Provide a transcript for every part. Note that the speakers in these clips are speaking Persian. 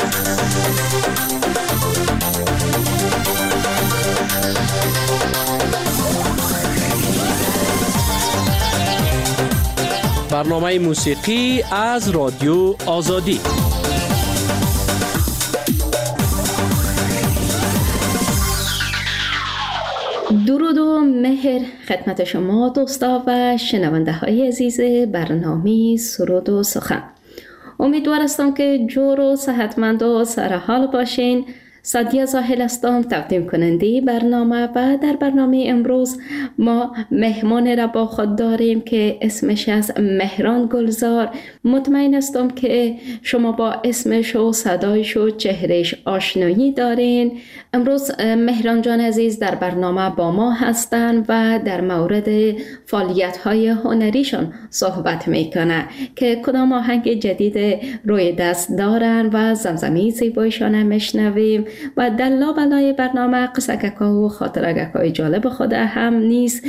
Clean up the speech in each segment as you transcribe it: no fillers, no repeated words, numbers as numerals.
برنامه موسیقی از رادیو آزادی. درود و مهر خدمت شما دوستا و شنونده های عزیز برنامه سرود و سخن. امیدوار هستم که جور و صحتمند و سرحال باشین. سادیا زاهل هستم، تقدیم کننده برنامه، و در برنامه امروز ما مهمان را با خود داریم که اسمش از مهران گلزار. مطمئن هستم که شما با اسمش و صدایش و چهرهش آشنایی دارین. امروز مهران جان عزیز در برنامه با ما هستن و در مورد فعالیت‌های هنریشان صحبت میکنه که کدام آهنگ جدید روی دست دارن و زمزمه زیبایشان هم میشنویم و در لابلای برنامه قصه‌گکا و خاطرگکای جالب خود هم نیز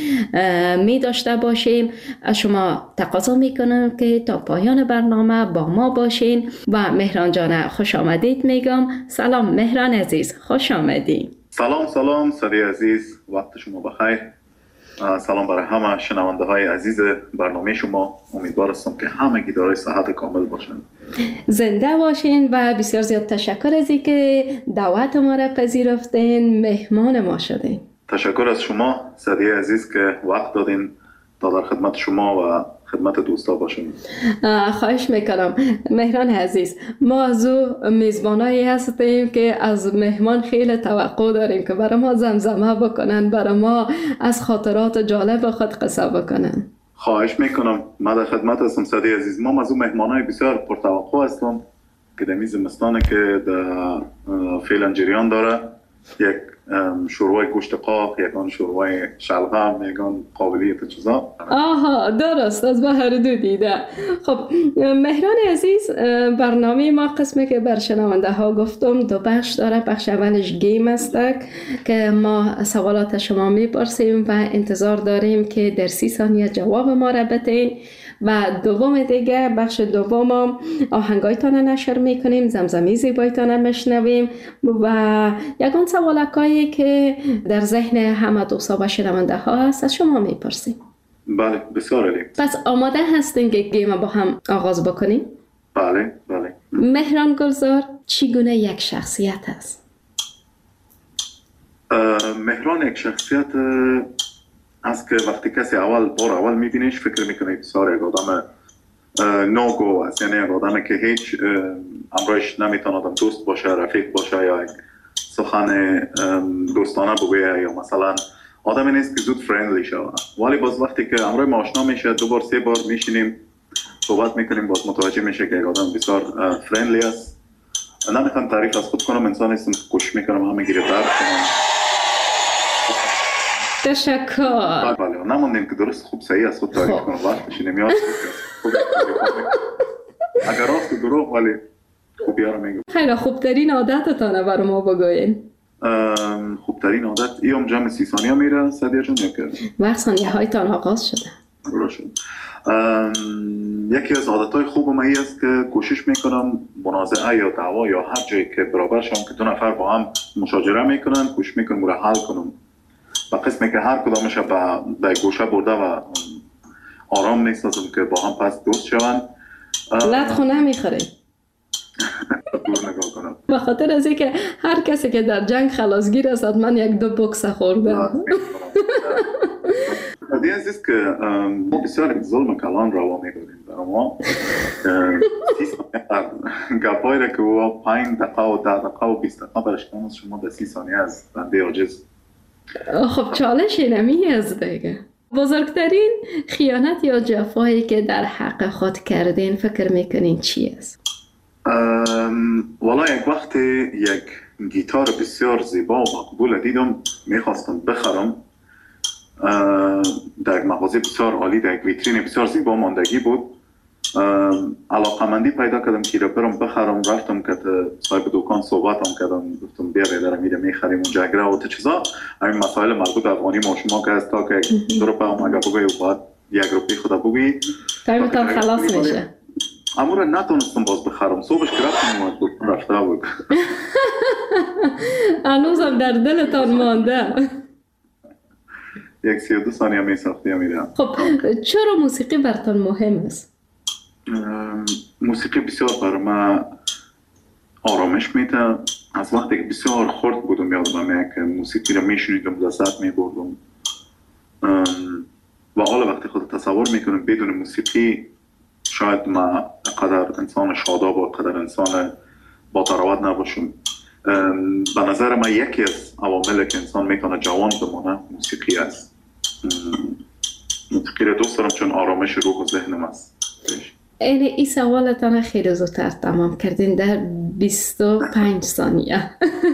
می داشته باشیم. از شما تقاضا میکنم که تا پایان برنامه با ما باشین و مهران جان خوش آمدید میگم. سلام مهران عزیز، خوش آمدید. سلام سادی عزیز، وقت شما بخیر. سلام برای همه شنونده های عزیز برنامه شما. امیدوار هستم که همگی دارای صحت کامل باشن، زنده باشین و بسیار زیاد تشکر از اینکه دعوت ما را پذیرفتین، مهمان ما شدین. تشکر از شما سادی عزیز که وقت دادین تا در خدمت شما و خدمت دوستا باشیم. خواهش میکنم مهران عزیز. ما از میزبانایی هستیم که از مهمان خیلی توقع داریم که برای ما زمزمه بکنن، برای ما از خاطرات جالب خود قصه بکنن. خواهش میکنم، من در خدمت هستم سادی عزیز. ما از مهمانای بسیار پرتوقع هستم که در زمستانه که در فعلا جریان داره. یک شوربای گوشت قاق، یکان شوربای شلغم، یکان قابلیت چیزا. آها درست، از هر دو دیده. خب مهران عزیز، برنامه ما قسمی که بر شنونده ها گفتم دو بخش داره. بخش اولش گیم است که ما سوالات شما میپرسیم و انتظار داریم که در 30 ثانیه جواب ما را بدین، و دوم دیگه بخش دوم آهنگایتان نشر میکنیم، زمزمه زیبایتان میشنویم و یکان سوالکایی که در ذهن همه دوستا و شنونده ها هست از شما میپرسیم. بله بسیار عالی. پس آماده هستین که گیم با هم آغاز بکنیم؟ بله. مهران گلزار چگونه یک شخصیت است؟ مهران یک شخصیت است که وقتی کسی بار اول میبینیش فکر میکنه بسیار یک آدم نوگو است، یعنی یک آدم که هیچ امرایش نمیتونه آدم دوست باشه، رفیق باشه یا یک سخن دوستانه بگویه، یا مثلا آدمی نیست که زود فرندلی شود. ولی باز وقتی که امرای ما آشنا میشه، 2 بار 3 بار میشینیم صحبت میکنیم، باز متوجه میشه که یک آدم بسیار فرندلی است. نمیتونم تعریف از خود کنم، انسان هستم که کوشش میکنم همه گیره درد کنم. تشکر. بله نماندیم که درست خوب صحیح از خود تعریف کنم، وقتش نمیاد. اگر راست و دروغ ولی خوبی ها رو میگم. خیلی خوبترین عادتتانه برای ما بگوین. خوبترین عادت ایام جمع 30 ثانیه میره سادیا جون، یا که وقت ثانیه هایتان آغاز شده. درست. یکی از عادتهای خوبم این است که کوشش میکنم منازعه یا دعوا یا هر جایی که برابر شم که 2 نفر با هم مشاجره میکنن، کوشش میکنم رو حل کنم. و قسمی که هر کدامش به گوشه برده و آرام نیستم که با هم پس دوست شوند. لطخو نمیخوره. دور نگاه کنم. به خاطر از اینکه هر کسی که در جنگ خلاصگیر است من 1-2 بوکس خورده. دیگه عزیز که ما بسیار ظلم کلان روا میکنیم برای ما. 30 ثانیه گپایی را که او 5 دقیقه و 10 دقیقه و 20 دقیقه برش کنم، شما در 30 ثانیه از بنده عاجز. خب چالش اینمی از دیگه. بزرگترین خیانت یا جفایی که در حق خود کردین فکر میکنین چی است؟ والا یک وقت یک گیتار بسیار زیبا و مقبول دیدم، میخواستم بخرم. در یک مغازه بسیار عالی، در یک ویترین بسیار زیبا ماندگی بود. علاقمندی پیدا کردم که برم بخرم. رفتم که صاحب دکان صحبتم کردم، گفتم بیا بیادرم میره میخریم اونجا اگره و چیزا. همین مسائل مربوط افغانی ما شما که از تا که 2 روپیه هم اگه بگوی و بعد 1 روپیه خدا بگوی تایمتان خلاص میشه. اما را نتونستم باز بخرم. صبحش که رفتم ساخته بود. هنوزم در دلتان مانده. 32 ثانیه می ساخته میرم. خب چرا موسیقی برتان مهم است؟ موسیقی بسیار برای من آرامش میده. از وقتی که بسیار خرد بودم یادم که موسیقی رو میشنیدم، لذت میبردم. و حالا وقتی خود تصور میکنم بدون موسیقی شاید من قدر انسان شاداب و قدر انسان با تراوت نباشم. به نظر من یکی از عواملی که انسان میتونه جوان بمانه موسیقی است. موسیقی رو دوست دارم چون آرامش روح و ذهنم است. این سوالتان خیلی زودتر تمام کردین در 25 ثانیه.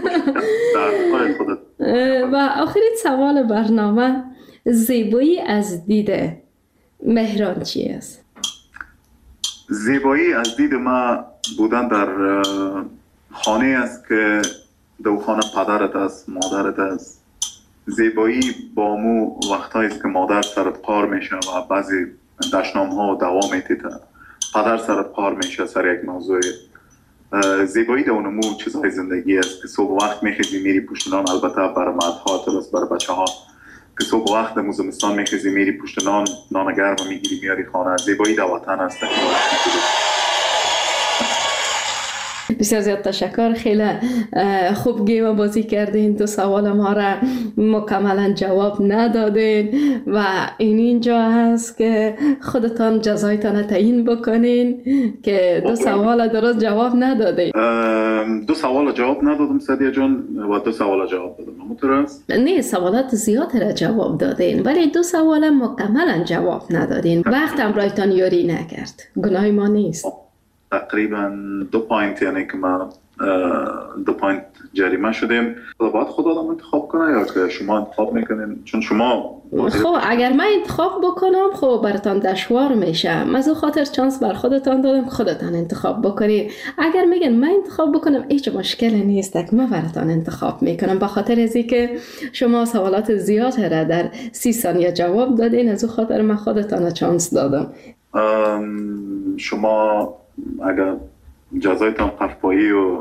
و آخرین سوال برنامه، زیبایی از دید مهران چی است؟ زیبایی از دید ما بودن در خانه است که دو خانه پدرت است، مادرت است. زیبایی با مو وقتایی است که مادر سرت قار میشه و بعضی دشنام ها دوام میتیده، پدر سرت قار میشه سر یک موضوع. زیبایی در اونمو چیزهای زندگی است که صبح وقت میخیزی میری پشت نان. البته برای مردها درست برای بچه ها که صبح وقت در زمستان میخیزی میری پشت نان گرم میگیری میاری خانه. زیبایی در وطن است. بسیار زیاد تشکر. خیلی خوب گیم بازی کردین. دو سوال ما را مکملا جواب ندادین و اینجا هست که خودتان جزایتان تعیین بکنین که دو سوال درست جواب ندادین. دو سوال جواب ندادم سعدیه جان و دو سوال جواب دادم. همونطور است؟ نه، سوالات زیاد را جواب دادین ولی دو سوال مکملا جواب ندادین. وقت هم رایتان یاری نکرد. گناه ما نیست. تقریبا 2 پوینت، یعنی که ما 2 پوینت جریمه شدیم. باید خود آدم انتخاب کنه یا که شما انتخاب میکنین؟ چون شما خب اگر من انتخاب بکنم خب براتان دشوار میشه. از اون خاطر چانس بر خودتان دادم، خودتان انتخاب بکنید. اگر میگن من انتخاب بکنم هیچ مشکلی نیست که من براتان انتخاب میکنم. به خاطر از اینکه شما سوالات زیاد را در 30 ثانیه جواب دادین، از اون خاطر من خودتان چانس دادم. شما اگر جزایتان قفپایی و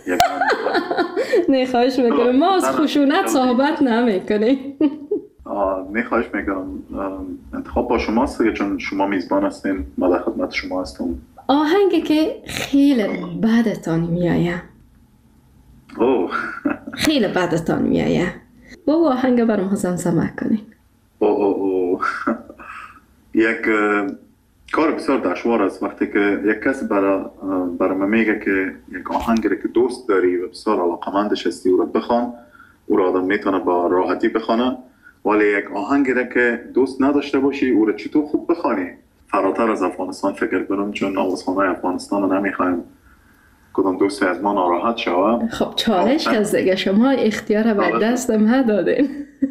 نه خواهش میکنم، ما از خشونت صحبت نمیکنیم. نه خواهش میکنم، انتخاب با شماست چون شما میزبان هستین، ما در خدمت شما هستم. آهنگی که خیلی بعدتان میایه. اوه خیلی بعدتان میایه. با آهنگ برام زمزمه کنین. اوه یک کار بسیار دشوار است وقتی که یک کس برای من میگه که یک آهنگی که دوست داری و بسیار علاقمندش هستی او را بخوان. او را آدم میتونه با راحتی بخونه، ولی یک آهنگی که دوست نداشته باشی او را چطور خوب بخوانی؟ فراتر از افغانستان فکر کنم، چون آوازخوان‌های افغانستان رو نمیخوایم کدام دوستی از ما ناراحت شوه. خب چالش هست دیگه، شما اختیار به دستم ندادین.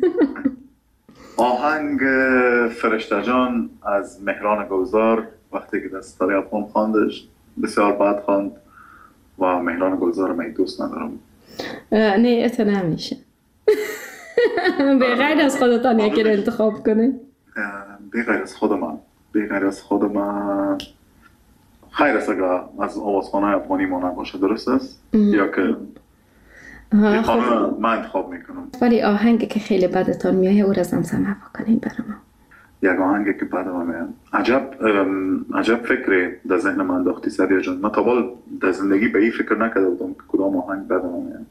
آهنگ فرشته جان از مهران گلزار وقتی که دستاری افغان خواندش بسیار بد خواند و مهران گلزار من دوست ندارم. نه ات نمیشه. بغیر از خودتان یکی رو انتخاب کنه. بغیر از خود من خیر است اگر از آوازخانه افغانی ما نباشه. درست است؟ یا که من انتخاب میکنم. ولی آهنگی که خیلی بدتان میایه او را زمزمه بکنین برای ما. یک آهنگی که بدم میاد. عجب فکری در ذهن من انداختی سعدیه جان. من تا حال در زندگی به این فکر نکرده بودم که کدام آهنگ بدم میاد.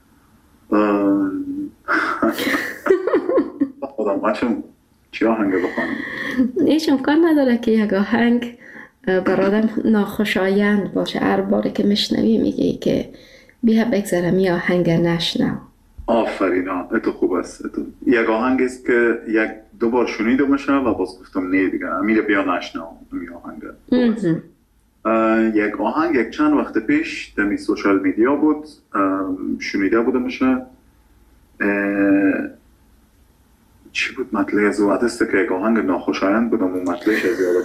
خودم بچم چی آهنگ بخوانم؟ هیچ امکان نداره که یک آهنگ برادم ناخوشایند باشه. هر باری که میشنوی میگی که بیا بگذارم یه آهنگ نشنو. آفرین، اتو خوب است. یک آهنگ است که یک دو بار شنیده میشه و باز گفتم نه دیگه امیر بیا نشنو این آهنگ. یک آهنگ یک چند وقت پیش در سوشال میدیا بود، شنیده بوده میشه. چی بود مطلع از او؟ عدسته که یک آهنگ ناخوشایند بودم و مطلعش از یادم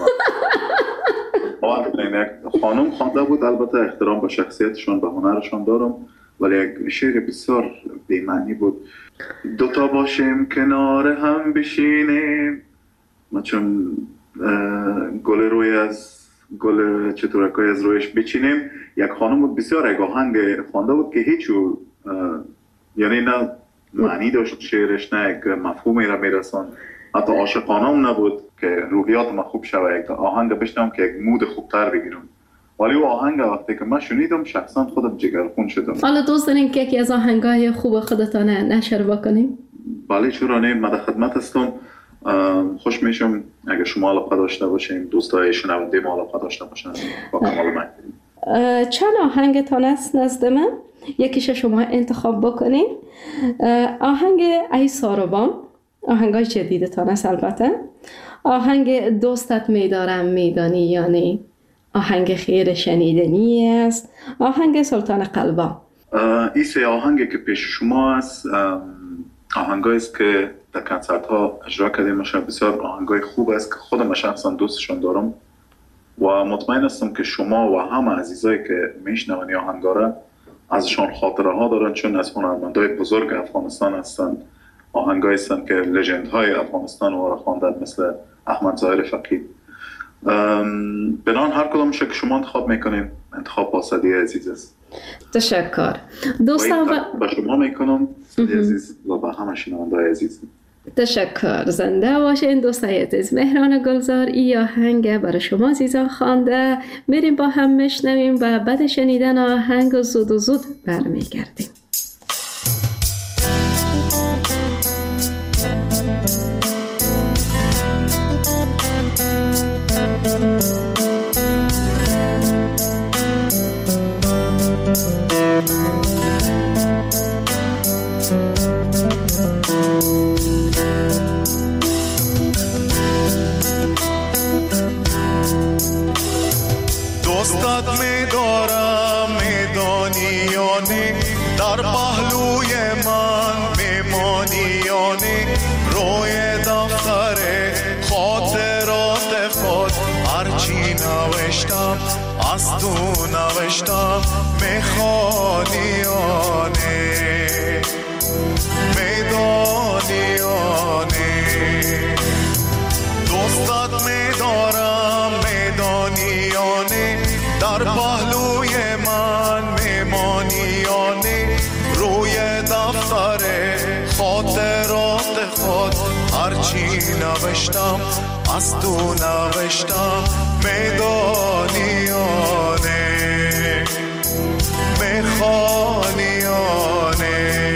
یک خانم خوانده بود. البته احترام به شخصیتشان به هنرشان دارم، ولی یک شعر بسیار بی‌معنی بود. دوتا باشیم کنار هم بشینیم، ما چون گل روی از گل چطورکای از رویش بچینیم. یک خانم بود بسیار یک آهنگ خوانده بود که هیچ یعنی نه معنی داشت شعرش، نه یک مفهومی را میرسان، حتی عاشقانه هم نبود که روحیات ما خوب شوه. یک آهنگ بشنم که یک مود خوبتر بگیرم، ولی او آهنگ وقتی که من شنیدم شخصا خودم جگرخون شدم. حالا دوست دارین که یکی از آهنگای خوب خودتان نشر بکنیم؟ بله چرا نه، من در خدمت هستم. خوش میشم اگه شما علاقه داشته باشین، دوستای شنونده ما علاقه داشته باشن با کمال میل. چند آهنگتان است نزد من؟ یکیش شما انتخاب بکنین. آهنگ ای ساروبان، آهنگای جدیدتان است البته. آهنگ دوستت میدارم میدانی یعنی، آهنگ خیر شنیدنی است، آهنگ سلطان قلبا. این سه آهنگی که پیش شما است آهنگایی است که در کنسرت ها اجرا کردیم. بسیار آهنگای خوب است که خودم شخصا دوستشون دارم و مطمئن هستم که شما و همه عزیزایی که میشنون این آهنگا را ازشان خاطره ها دارن، چون از هنرمندای بزرگ افغانستان هستند. آهنگایی هستند که لژند های افغانستان رو خواندن، مثل احمد ظاهر فقید. بنان هر کدامش که شما انتخاب میکنین انتخاب با صدی عزیز است. تشکر دوستان با شما میکنم صدی عزیز و با همه شنونده‌های عزیز. تشکر، زنده باشین دوستای عزیز. مهران گلزار ای آهنگ برای شما عزیزان خوانده. میریم با هم میشنویم و بعد شنیدن آهنگ زود و زود برمیگردیم. دوستت میدارم میدانی یا نه، در پهلوی من میمانی یا نه، روی دفتر خاطرات خود هرچی نوشتم از تو نوشتم، میخوانی یا نه، میدانی یا نه. دوستت میدارم میدانی یا نه، در پهلوی من میمانی یا نه، روی دفتر خاطرات خود هرچی نوشتم از تو نوشتم، میدانی یا نه، میخوانی یا نه.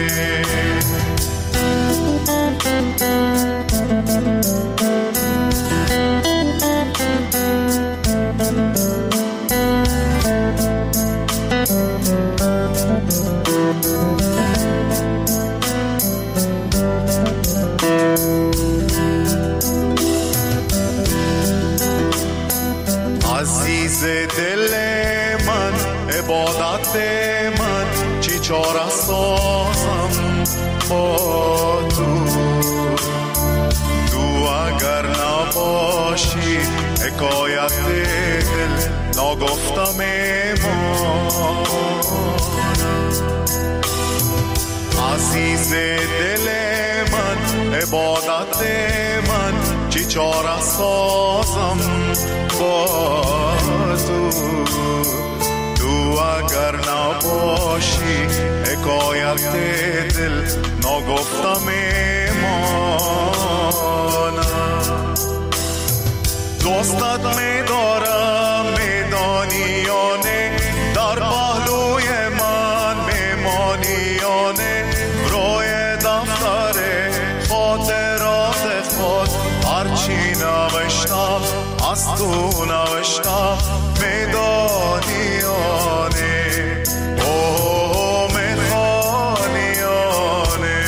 عزیز دل من، عبادت من، چی چاره سازم با تو اگر نباشی حکایت دل نگفتم ایمان. عزیز دل من، عبادت من، چی چاره سازم با تو اگر نباشی حکایت دل نگفتم ایمانم. دوستت میدارم میدانی یا نه، در پهلوی من میمانی یا نه، روی دفتر خاطرات خود هرچی نوشتم از تو نوشتم، میدانی یا نه، اوه میخوانی یا نه.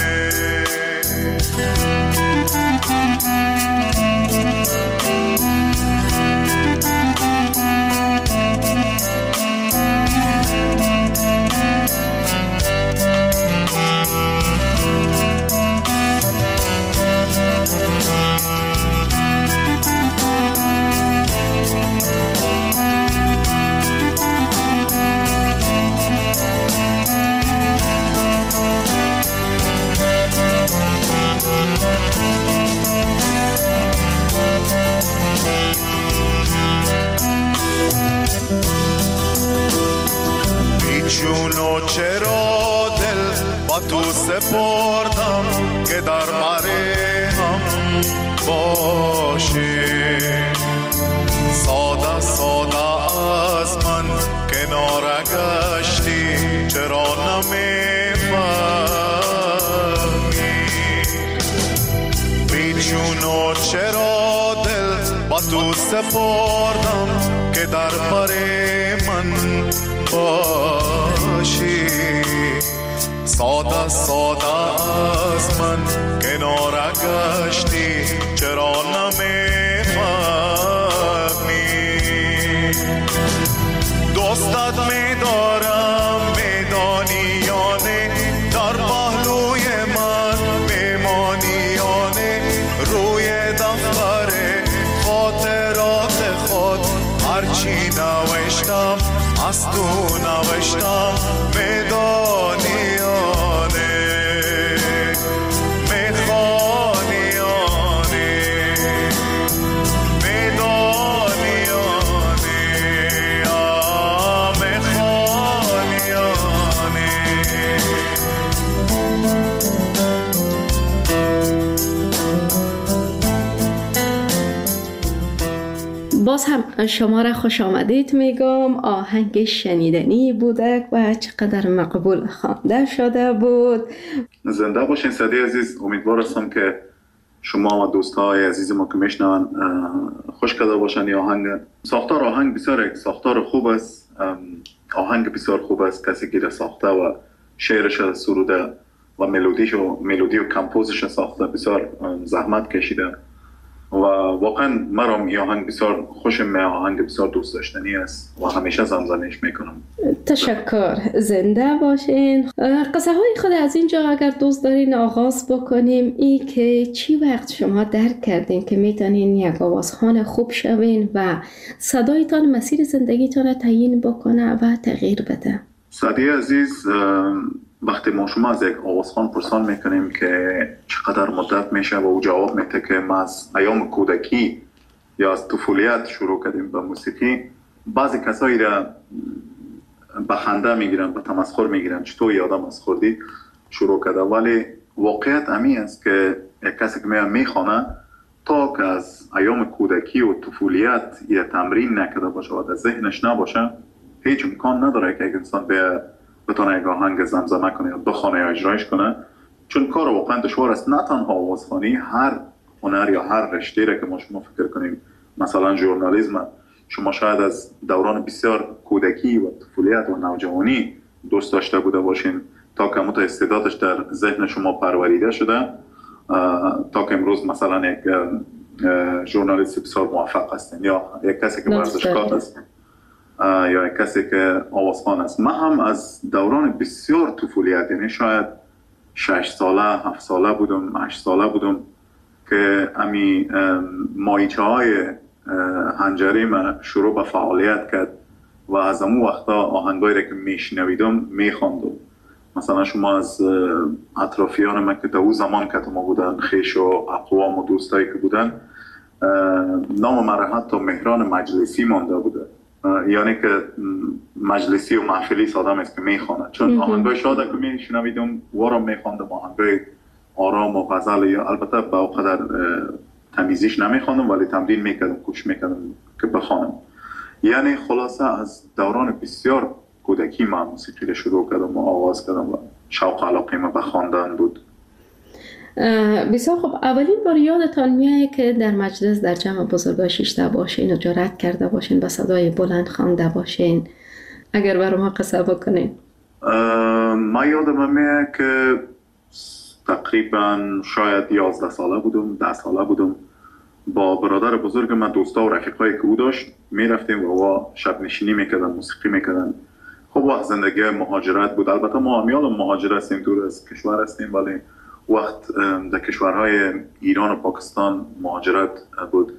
چرا دل با تو سپردم که در بر هم باشی. ساده ساده از من کنار گشتی، چرا نمیفهمی؟ بیچون چرا دل با تو سپردم که در بر من باشی. ساده ساده از من کنار گشتی، چرا نمیفهمی؟ دوستت میدارم میدانی یا نه، در پهلوی من میمانی یا نه، روی دفتر خاطرات خود هرچی نوشتم از تو نوشتم، میدانی یا نه، میخوانی یا نه، میدانی یا نه، میخوانی یا نه. باز هم شما را خوش آمدید میگم. آهنگ شنیدنی بوده و چقدر مقبول خوانده شده بود. زنده باشین سعدی عزیز. امیدوار هستم که شما و دوستای عزیز ما که میشنون خوش کرده باشن. یا آهنگ ساختار آهنگ بسیار ساختار خوب است، آهنگ بسیار خوب است. کسی که ساخته و شعرش سروده و ملودی و کمپوزش ساخته بسیار زحمت کشیده و واقعا مرام این آهنگ بسیار خوشم، آهنگ بسیار دوست داشتنی است و همیشه زمزمه‌اش میکنم. تشکر، زنده باشین. قصه های خود از اینجا اگر دوست دارین آغاز بکنیم، ای که چی وقت شما درک کردین که میتونین یک آوازخوان خوب شوین و صدایتان مسیر زندگیتان را تعیین بکنه و تغییر بده؟ سعدی عزیز، وقتی ما شما از یک آوازخوان پرسان میکنیم که چقدر مدت میشه و او جواب میده که ما از ایام کودکی یا از طفولیت شروع کردیم به موسیقی، بعضی کسایی را به خنده میگیرن، به تمسخر میگیرن، چطور یادم از خوردی شروع کرده. ولی واقعیت امی است که یک کسی که میخوانه تا که از ایام کودکی و طفولیت یه تمرین نکرده باشه و در ذهنش نباشه، هیچ امکان نداره که یک انسان بتونه یک آهنگ زمزمه کنه یا بخونه یا اجرایش کنه، چون کار واقعا دشوار است. نه تنها آوازخوانی، هر هنر یا هر رشته را که ما شما فکر کنیم، مثلا ژورنالیسم، شما شاید از دوران بسیار کودکی و طفولیت و نوجوانی دوست داشته بوده باشین تا که مت استعدادش در ذهن شما پروریده شده، تا که امروز مثلا یک ژورنالیست بسیار موفق هستین یا یک کسی که ورزشکار است یا یک کسی که آوازخوان است. من هم از دوران بسیار طفولیت، یعنی شاید 6 ساله 7 ساله بودم، 8 ساله بودم که امی مایچه های هنجری من شروع به فعالیت کرد و از اون وقتا آهنگایی را که میشنویدم میخواندم. مثلا شما از اطرافیان من که در اون زمان که ما بودن، خیش و اقوام و دوستایی که بودن، نام من حتی مهران مجلسی مانده بوده، یعنی که مجلسی و محفلی آدم است که میخواند، چون آهنگای شاده که میشنویدم وارم میخواندم، آهنگای آرام و غزل، یا البته با اونقدر تمیزیش نمیخواندم ولی تمرین میکردم، کوشش میکردم که بخوانم. یعنی خلاصه از دوران بسیار کودکی من موسیقی رو شروع کردم و آغاز کردم و شوق علاقه من به خواندن بود. بسیار خوب. اولین بار یادتان میاد که در مجلس در جمع بزرگا شیشته باشین و جرأت کرده باشین با صدای بلند خوانده باشین؟ اگر برای ما قصه بکنین. من یادم میاد که تقریبا شاید 11 ساله بودم، 10 ساله بودم، با برادر بزرگ من، دوستا و رفیقایی که او داشت، میرفتیم و شب نشینی میکردن، موسیقی میکردن. خب وقت زندگی مهاجرت بود، البته ما همیال مهاجر هستیم، دور از کشور هستیم، ولی وقت در کشورهای ایران و پاکستان مهاجرت بود.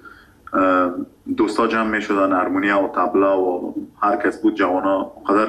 دوستا جمع می شدن، هارمونیا و طبله و هر کس بود، جوانا قدر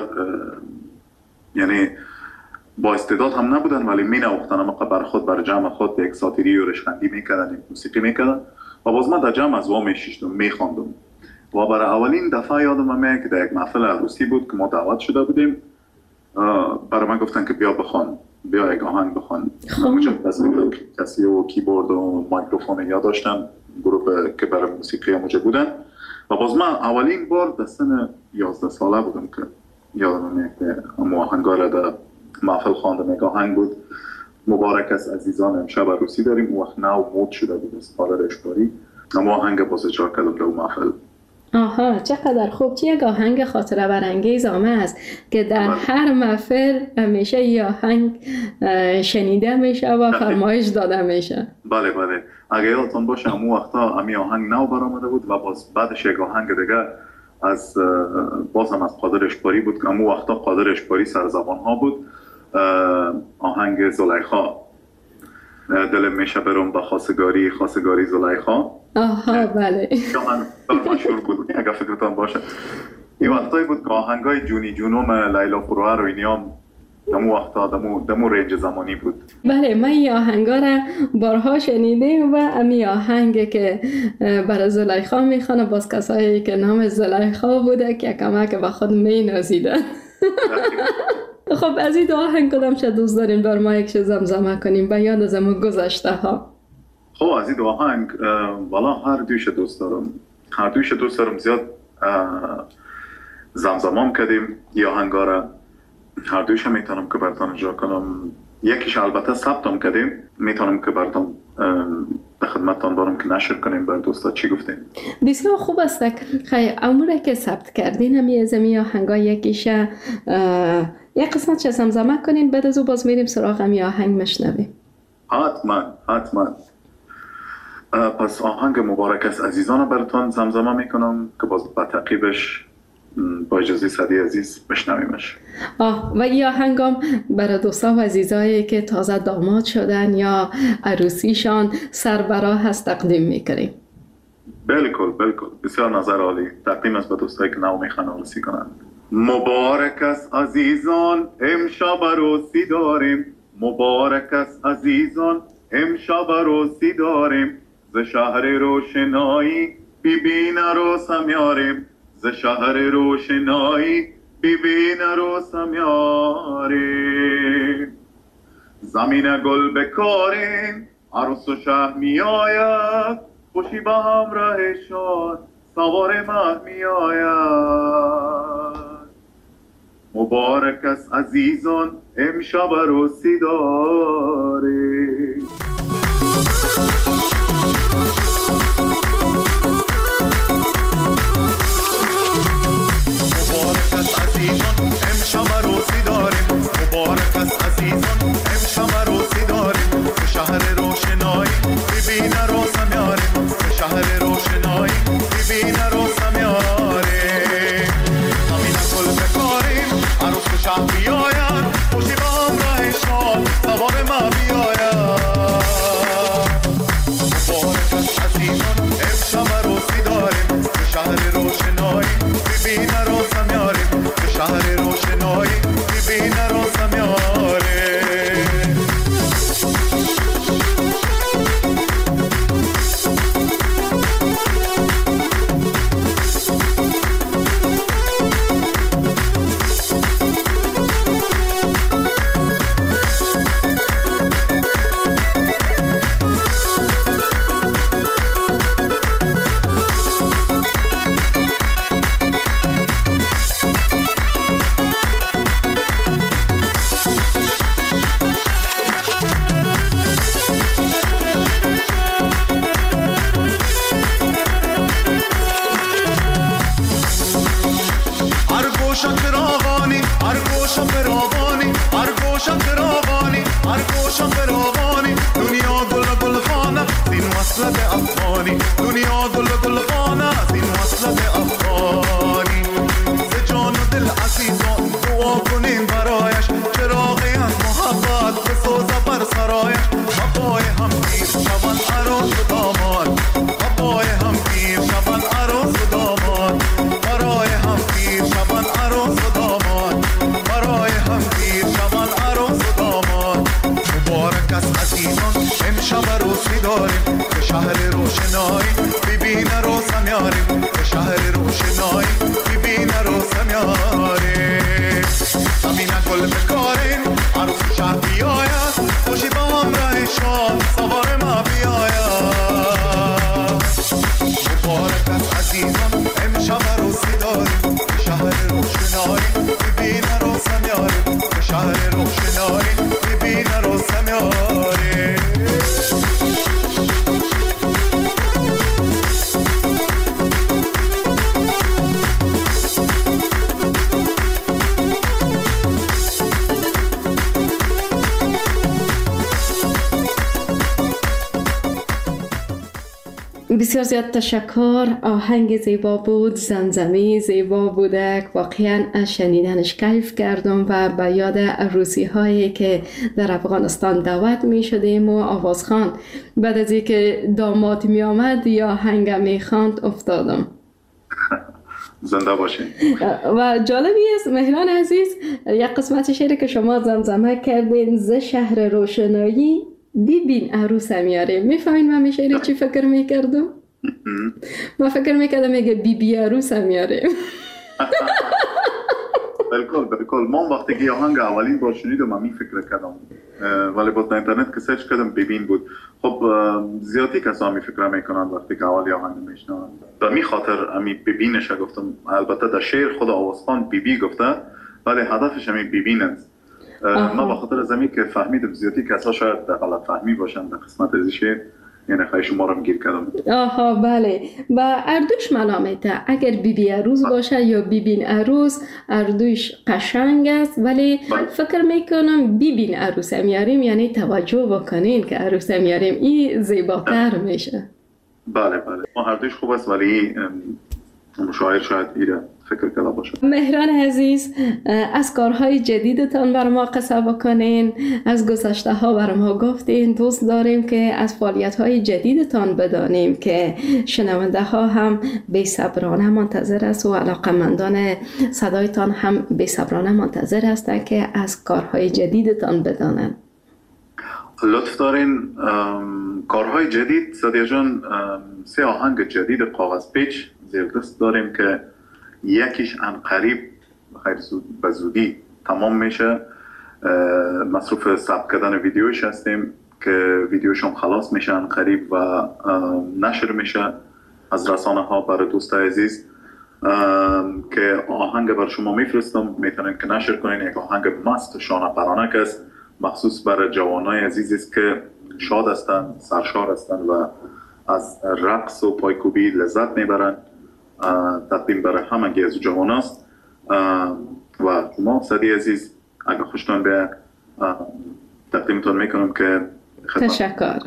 یعنی با استعداد هم نبودن ولی می نوختن، اما بر خود بر جمع خود یک ساتیری و رشخندی میکردن، موسیقی میکردن و باز من در جمع از وا میشیشتم، میخواندم. و برای اولین دفعه یادم میاد که در یک محفل عروسی بود که ما دعوت شده بودیم برای من گفتن که بیا بخوان، بیا یک آهنگ بخوان. مجرد از کسی و کیبورد و میکروفون یا داشتن گروه که برای موسیقی موجه بودن و باز من اولین بار در سن 11 ساله بودم که یادم که آهنگار در محفل خواندم. یک آهنگ بود مبارک است عزیزان امشب عروسی داریم. اون وقت نو مود شده بود از پادر اشکاری. اما آهنگ باز اجرا کردم در محفل. آها چقدر خوب. چه یک آهنگ خاطره برانگیز است که در هر محفل همیشه یه آهنگ شنیده میشه و فرمایش داده میشه. بله بله. اگه یادتون باشه اون وقتا امی آهنگ نو برآمده بود و باز بعدش یک آهنگ دیگه از بازم از قادر اشکاری بود که اون وقتا قادر اشکاری سرزبان ها بود. آهنگ زلیخا، دل میشه برم با خواستگاری خواستگاری زلیخا. آها بله. من مشهور بود اگه فکرتان باشه. این وقتایی بود که آهنگای جونی جونوم لیلا فروهر و اینیام دمو وقتا دمو رنج زمانی بود. بله من این آهنگا را بارها شنیدیم و امی آهنگ که برای زلیخا میخوانه باز کسایی که نام زلیخا بوده که کمک به خود می نازیدن. خب از این دو آهنگ کدام چه دوست دارین بر ما یک زمزمه کنیم به یاد از ما گذشته ها؟ خب از این دو آهنگ والا هر دویش دوست دارم. زیاد زمزمام کردیم یا آهنگا را هر دویش میتونم که براتون اجرا کنم. یکیش البته ثبتم کردیم، میتونم که براتون به خدمتتان دارم که نشر کنیم بر دوستا. چی گفتین؟ بسیار خوب است. خیلی اموره که ثبت کردین همی از امی آهنگا یکیش یک قسمت چه زمزمه کنین بعد از او باز میریم سراغ امی آهنگ مشنویم. حتما. پس آهنگ مبارک است عزیزان براتون زمزمه میکنم که باز با تعقیبش با اجازه سعدی عزیز بشنویمش. و این آهنگم برای دوستا و عزیزایی که تازه داماد شدن یا عروسیشان سربراه هست تقدیم میکنیم. بالکل بسیار نظر عالی. تقدیم است به دوستایی که نو میخوان عروسی کنن. مبارک است عزیزان امشب عروسی داریم. مبارک است عزیزان امشب عروسی داریم. ز شهر روشنایی ببین عروسم یاریم. ز شهر روشنایی ببین عروسم یاریم. زمین گل بکاریم عروس و شه می آید. خوشی به همراهشان سوار مه می آید. مبارک است عزیزان امشب عروسی داریم. امشب عروسی داریم. مبارک است عزیزان امشب عروسی داریم. شهر روشنایی ببین عروسم یاریم. شهر روشنایی ببین عروسم یاریم. همین گل بکاریم عروس و شه بیاید. خوشی به همراهشان سوار ما بیاید. مبارک است عزیزان امشب عروسی داریم. شهر روشنایی ببین عروسم یاریم. شهر روشنایی ببین عروسم یاریم. دنیا گل گل خانه این وصلت افغانی. ز جان و دل عزیزان دعا کنیم برایش. چراغی از محبت بسوزه بر سرایش. بابای هم پیر شوند عروس و داماد. بابای هم پیر شوند عروس و داماد. برای هم پیر شوند عروس و داماد. برای هم پیر شوند عروس و داماد. مبارک است عزیزان امشب عروسی داریم. به شهر روشنایی ببین عروسم یاریم. به شهر روشنایی ببین عروسم یاریم. زمین گل این عروس شهر بیاید خوشی با همراه شاد سوار ما بیاید مبارک از عزیزان امشب عروسی داریم شهر روشنایی ببین عروسم یاریم شهر روشنایی ببین عروسم یاریم بسیار زیاد تشکر. آهنگ زیبا بود، زمزمه زیبا بودک. واقعا شنیدنش کیف کردم و به یاد عروسی هایی که در افغانستان دعوت می شدیم و آوازخوان بعد از اینکه داماد می آمد یا آهنگ می خواند افتادم. زنده باشین. و جالبی است مهران عزیز، یک قسمت شعری که شما زمزمه کردین، ز شهر روشنایی ببین عروسم یاره. میفهمین من شعر چی فکر میکردم؟ من فکر میکردم میگه بی عروسم یاره. بالکل من وقتی که آهنگ اولین بار شنیدم من فکر کردم، ولی باز در اینترنت که سرچ کردم ببین بود. خب زیادی کسا می فکر میکنند وقتی که اولی آهنگ میشنوند. در می خاطر امی ببینش گفتم. البته در شعر خود آوازخوان بی گفته، ولی هدفش امی ببین است. من با خاطر زمین که فهمیدم زیادی کسا شاید غلط فهمی باشن در قسمت از شعر، یعنی خیلی شما رو میگیر کردم. آها بله. و اردوش ملامته، اگر بیبی عروس باشه یا بیبین عروس، اردوش قشنگ است، ولی فکر میکنم بیبین عروسم یاریم یعنی توجه بکنین که عروسم یاریم، این زیباتر میشه. بله ما اردوش خوب است، ولی مشاعر شاید ایره فکر کلا باشه. مهران عزیز، از کارهای جدیدتان بر ما قصه بکنین، از گذشته ها بر ما گفتین. دوست داریم که از فعالیت های جدیدتان بدانیم که شنونده ها هم بی‌صبرانه منتظر است و علاقمندان صدایتان هم بی‌صبرانه منتظر هستند که از کارهای جدیدتان بدانند. لطف دارین. کارهای جدید سادیا جان، 3 آهنگ جدید کاغذ پیچ زیر دست داریم که یکیش قریب خیلی به زودی تمام میشه. مصروف ثبت کردن ویدیوش هستیم که ویدیوش هم خلاص میشه قریب و نشر میشه از رسانه ها برای دوست عزیز، که آهنگ بر شما میفرستم، میتونین که نشر کنین. یک آهنگ مست شانه پرانک است، مخصوص برای جوانای عزیز است که شاد هستند، سرشار هستند و از رقص و پایکوبی لذت میبرند. تقدیم برای همگی از جوان است و شما صدی عزیز اگر خوشتان به تقدیمتان میکنم که تشکر.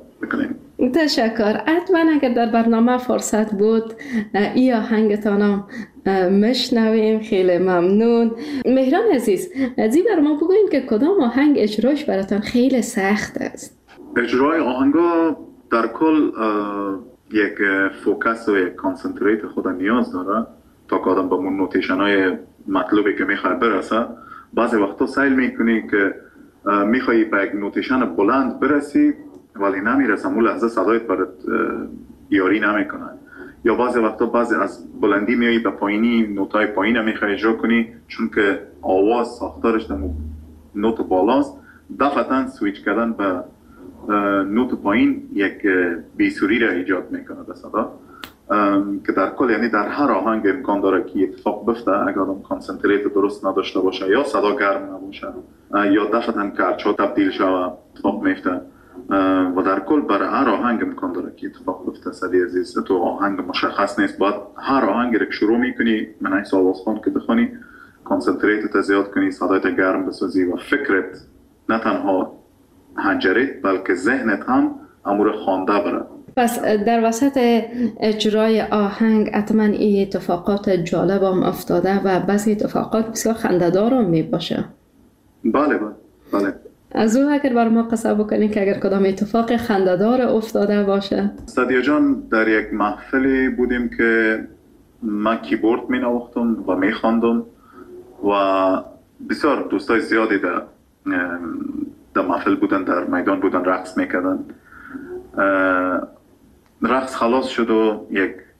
حتما اگر در برنامه فرصت بود ای آهنگتان مشنویم. خیلی ممنون. مهران عزیز، زی بر ما بگوین که کدام آهنگ اجراش براتان خیلی سخت است؟ اجرای آهنگا در کل یک فوکس و یک کانسنتریت خود نیاز داره تا که آدم به اون نوتیشن های مطلوبی که میخوای برسه. بعضی وقتا سعی میکنی که میخوایی به یک نوتیشن بلند برسی ولی نمیرسه، اون لحظه صدایت برات یاری نمیکنه، یا بعضی وقتا بعضی از بلندی میایی به پایینی نوتای پایین میخوای اجرا کنی، چون که آواز ساختارش در نوت بالاست، دفعتا سویچ کردن به نوت پایین یک بیسوری را ایجاد میکنه به صدا، که در کل یعنی در هر آهنگ امکان داره که اتفاق بفته اگر آدم کانسنتریت درست نداشته باشه، یا صدا گرم نباشه، یا دفعتا کارچا تبدیل شوه اتفاق میفته. و در کل برای هر آهنگ امکان داره که اتفاق بفته. صدی عزیز تو آهنگ مشخص نیست، باید هر آهنگ را شروع میکنی من ایس آوازخوان که بخونی، کانسنتریت زیاد کنی، صدایت گرم بسازی و فکرت نه تنها هنجریت بلکه ذهنت هم امور خوانده بره. پس در وسط اجرای آهنگ حتما این اتفاقات جالب هم افتاده و بعضی اتفاقات بسیار خنده‌دار هم می باشه. بله. از او اگر بر ما قصه بکنید که اگر کدام اتفاق خنده‌دار افتاده باشه. صدیا جان، در یک محفلی بودیم که من کیبورد می نواختم و می خواندم و بسیار دوستای زیادی در محفل بودن، در میدان بودن، رقص میکردن. رقص خلاص شد و یک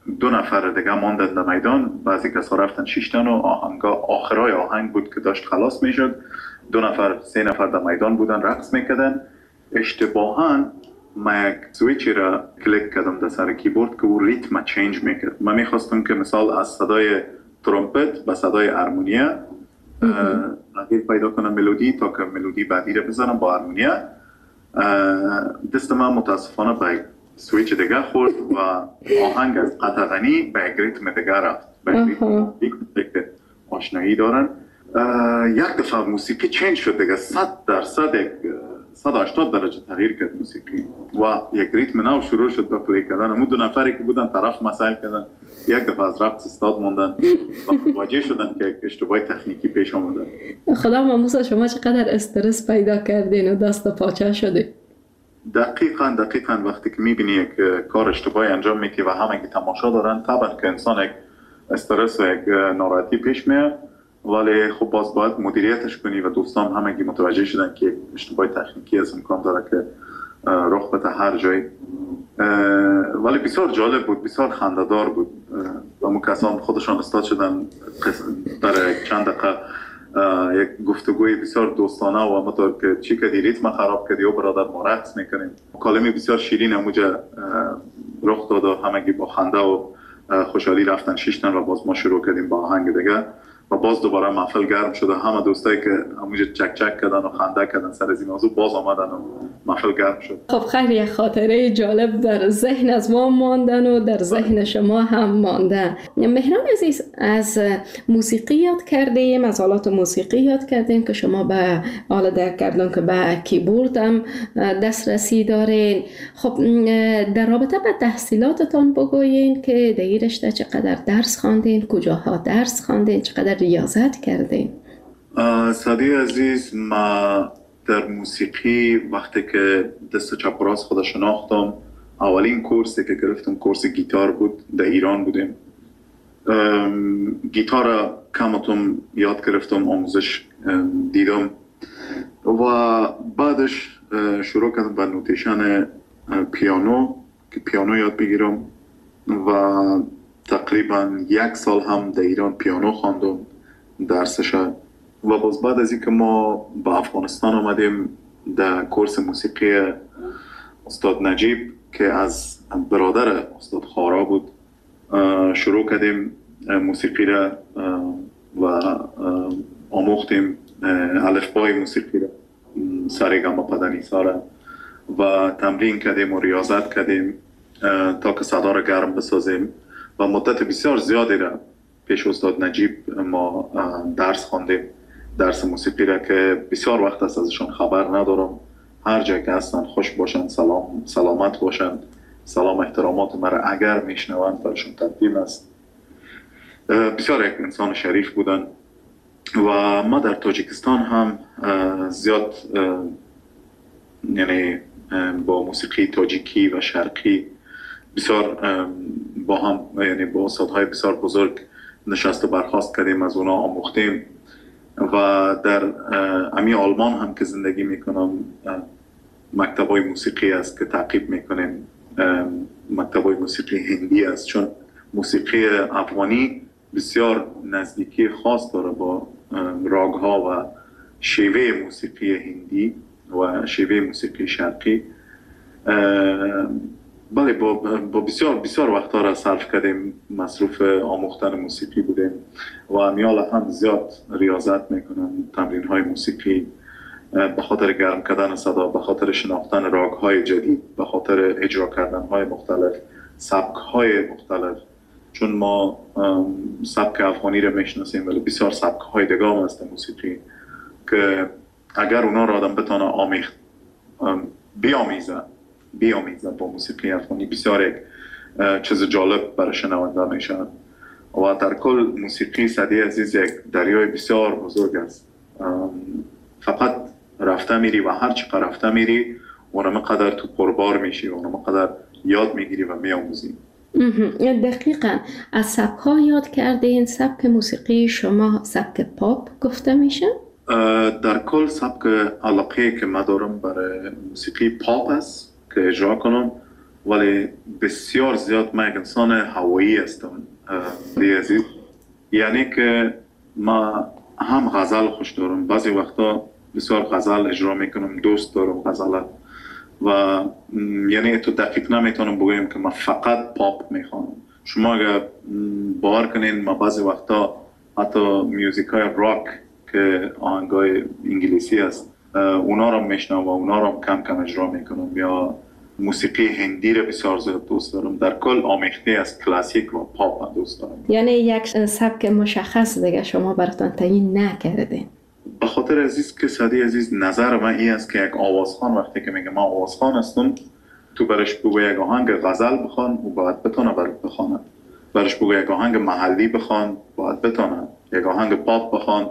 2 نفر دیگه ماندن در میدان، بعضی کسا رفتن 6 تن و آخرای آهنگ بود که داشت خلاص میشد. 2 نفر 3 نفر در میدان بودن رقص میکردن. اشتباهاً من یک سویچی را کلیک کردم در سر کیبورد که او ریتم چینج میکرد. من میخواستم که مثال از صدای ترومپت به صدای هارمونیا تغییر پیدا کنم ملودی، تا که ملودی بعدی را بزنم با هارمونیا. دست من متاسفانه به سویچ دیگه خورد و آهنگ از قطغنی به یک ریتم دیگه رفت، به یک ریتم که آشنایی دارن. یک دفعه موسیقی چینج شد دیگه، 180 درجه تغییر کرد موسیقی و یک ریتم نو شروع شد به پلی کردن. همون 2 نفری که بودن طرف مسائل کردن، یک دفعه از رقص استاد موندن و متوجه شدن که اشتباه تکنیکی پیش آمده. خدا ماموسا شما چقدر استرس پیدا کردین و دست پاچه شده؟ دقیقاً وقتی که میبینی یک کار اشتباهی انجام میدی و همه تماشا دارن، طبعا که انسان یک استرس و یک ناراحتی پیش میاد، ولی خب باید مدیریتش کنی و دوستان همگی متوجه شدن که اشتباه تکنیکی از امکان داره که رخ بده هر جایی. ولی بسیار جالب بود، بسیار خنده‌دار بود و اون کسان خودشان استاد شدن در چند دقیقه یک گفتگوی بسیار دوستانه و همونطور که چی کردی ریتم خراب کردی و برادر ما رقص میکنیم. مکالمه بسیار شیرین همونجا رخ داد و همگی با خنده و خوشحالی رفتن 6 تن و باز ما شروع کردیم با آهنگ دیگه و باز دوباره محفل گرم شده. همه دوستایی که همونجا چک کردن و خنده کردن سر از این موضوع باز آمدن و محفل گرم شد. خب خیلی خاطره جالب در ذهن از ما ماندن و در ذهن شما هم مانده. مهران عزیز، از موسیقی یاد کردیم، از آلات موسیقی یاد کردیم که شما به آلات درک کردن که به کیبورد هم دسترسی دارین. خب در رابطه با تحصیلاتتان بگوین که در این رشته چقدر درس خواندین، کجاها درس خواندین، چقدر ریاضت کردین؟ سادی عزیز، ما در موسیقی وقتی که دست چپ و راست خود شناختم، اولین کورسی که گرفتم کورس گیتار بود. در ایران بودیم. گیتار کمتم یاد گرفتم، آموزش دیدم و بعدش شروع کردم به نوتیشن پیانو که پیانو یاد بگیرم و تقریبا 1 سال هم در ایران پیانو خواندم درسش. و باز بعد از اینکه ما به افغانستان آمدیم در کورس موسیقی استاد نجیب که از برادر استاد خارا بود شروع کردیم موسیقی را و آموختیم الفبای موسیقی را، سارگاما پدنیسا را و تمرین کردیم و ریاضت کردیم تا که صدا را گرم بسازیم و مدت بسیار زیادی را پیش استاد نجیب ما درس خواندیم، درس موسیقی را که بسیار وقت است ازشون خبر ندارم. هر جا که هستن خوش باشن، سلامت باشن، سلام احترامات مرا اگر میشنوند برشون تقدیم است. بسیار یک انسان شریف بودن و ما در تاجیکستان هم زیاد یعنی با موسیقی تاجیکی و شرقی بسیار با هم، یعنی با استادهای بسیار بزرگ نشست و برخاست کردیم، از اونا آموختیم و در امی آلمان هم که زندگی میکنم مکتبای موسیقی است که تعقیب میکنیم. مکتبای موسیقی هندی است، چون موسیقی افغانی بسیار نزدیکی خاص داره با راگها و شیوه موسیقی هندی و شیوه موسیقی شرقی. بله با بسیار وقتا را صرف کردیم، مصروف آموختن موسیقی بودیم و امیال هم زیاد ریاضت میکنن، تمرین های موسیقی به خاطر گرم کردن صدا، به خاطر شناختن راگ های جدید، به خاطر اجرا کردن های مختلف، سبک های مختلف. چون ما سبک افغانی را میشناسیم ولی بسیار سبک های دیگه هم هست موسیقی که اگر اونا را آدم بتانه بیامیزه با موسیقی افغانی، بسیار یک چیز جالب برای شنونده میشه. و در کل موسیقی سعدی عزیز یک دریای بسیار بزرگ است. فقط رفته میری و هر چقدر رفته میری اونم قدر تو پربار میشی و اونم قدر یاد میگیری و میآموزی. دقیقاً. از سبک ها یاد کرده این سبک موسیقی شما سبک پاپ گفته میشه؟ در کل سبک علاقه که من دارم برای موسیقی پاپ است که اجرا کنم ولی بسیار زیاد من یک انسان هوایی هستم عزیز. یعنی که ما هم غزل خوش دارم، بعضی وقتا بسیار غزل اجرا میکنم، دوست دارم غزل و یعنی تو دقیق نمیتونم بگویم که من فقط پاپ میخوانم. شما اگر باور کنین ما بعضی وقتا حتی میوزیک های راک که آهنگای انگلیسی است اونا رو میشنم و اونا رو کم کم اجرا میکنم، یا موسیقی هندی رو بسیار زیاد دوست دارم. در کل آمیخته از کلاسیک و پاپ دوست دارم. یعنی یک سبک مشخص دیگه شما براتون تعیین نکردین؟ به خاطر عزیز که سعدی عزیز نظر من این است که یک آوازخوان وقتی که میگه من آوازخوان هستم، تو برش بگو یک آهنگ غزل بخوان و باید بتونه برات بخونه، برش بگو یک آهنگ محلی بخوان باید بتونه، یک آهنگ پاپ بخوان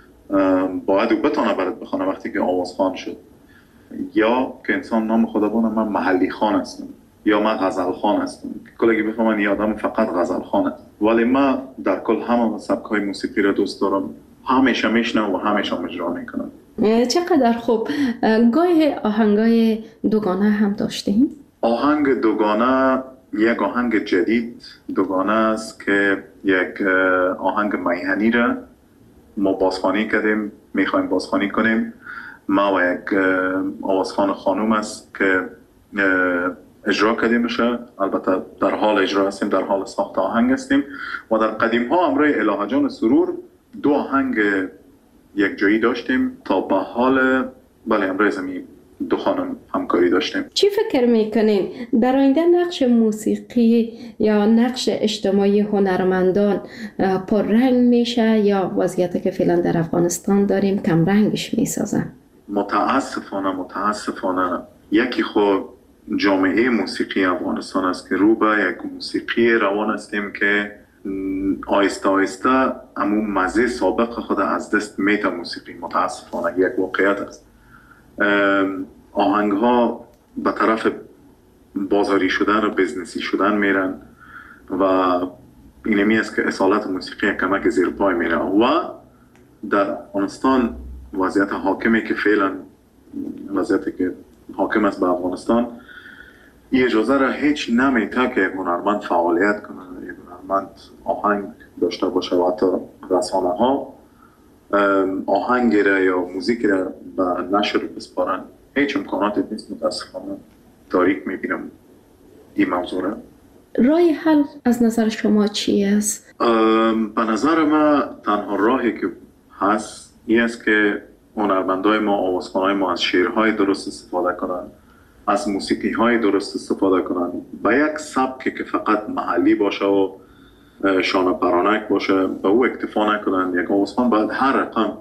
باید بتونه برات بخونه وقتی که آوازخوان شد. یا که انسان نام خدا بونه من محلی خان هستم یا من غزل خان هستم، کلگی بفهمن این آدم فقط غزل خان است. ولی من در کل همه سبک‌های موسیقی را دوست دارم، همیشه میشنم و همیشه اجرا میکنم. چقدر خوب. گاهی آهنگای دوگانه هم داشتین؟ آهنگ دوگانه یک آهنگ جدید دوگانه است که یک آهنگ میهنی را ما بازخوانی کردیم، میخوایم بازخوانی کنیم. ما و یک آوازخوان خانوم است که اجرا کردیم میشه، البته در حال اجرا هستیم، در حال ساخت آهنگ هستیم. و در قدیم ها امروی الهه جان سرور دو آهنگ یک جایی داشتیم تا به حال بله امروز می دو خانم همکاری داشتیم. چی فکر میکنین در آینده نقش موسیقی یا نقش اجتماعی هنرمندان پررنگ میشه یا وضعیتی که فعلا در افغانستان داریم کم رنگش میسازن؟ متاسفانه یکی خود جامعه موسیقی افغانستان است که رو به یک موسیقی روان هستیم که آیسته آیسته همون مزه سابق خود از دست میته. موسیقی متاسفانه یک واقعیت است. آهنگ ها به طرف بازاری شدن و بزنسی شدن میرن و اینمی است که اصالت موسیقی کمک زیر پای میره. و در افغانستان وضعیت حاکمی که فعلا وضعیتی که حاکم است به افغانستان این اجازه را هیچ نمیده که یک هنرمند فعالیت کنه، یک هنرمند آهنگ داشته باشه و حتی رسانه ها آهنگ را یا موزیک را به نشر بسپارن. هیچ امکاناتی نیست. متاسفانه تاریک میبینم این موضوع را. راه حل از نظر شما چی است؟ به نظر ما تنها راهی که هست این است که هنرمندای ما، آوازخوانای ما از شعرهای درست استفاده کنن، از موسیقی های درست استفاده کنن، با یک سبکی که فقط محلی باشه و شانه پرانک باشه به او اکتفا نکنن. یک آوازخوان باید هر رقم